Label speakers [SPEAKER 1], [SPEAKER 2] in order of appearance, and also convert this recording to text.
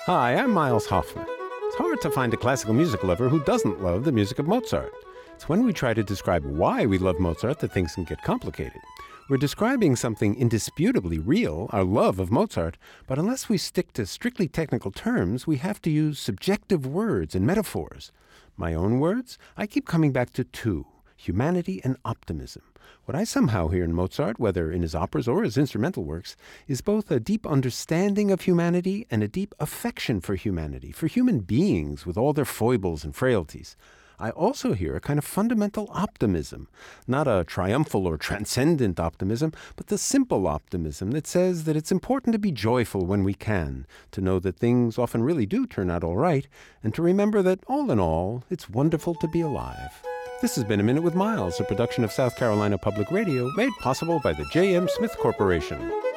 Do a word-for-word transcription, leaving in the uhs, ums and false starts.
[SPEAKER 1] Hi, I'm Miles Hoffman. It's hard to find a classical music lover who doesn't love the music of Mozart. It's when we try to describe why we love Mozart that things can get complicated. We're describing something indisputably real, our love of Mozart, but unless we stick to strictly technical terms, we have to use subjective words and metaphors. My own words? I keep coming back to two: humanity and optimism. What I somehow hear in Mozart, whether in his operas or his instrumental works, is both a deep understanding of humanity and a deep affection for humanity, for human beings with all their foibles and frailties. I also hear a kind of fundamental optimism, not a triumphal or transcendent optimism, but the simple optimism that says that it's important to be joyful when we can, to know that things often really do turn out all right, and to remember that, all in all, it's wonderful to be alive. This has been A Minute with Miles, a production of South Carolina Public Radio, made possible by the J M Smith Corporation.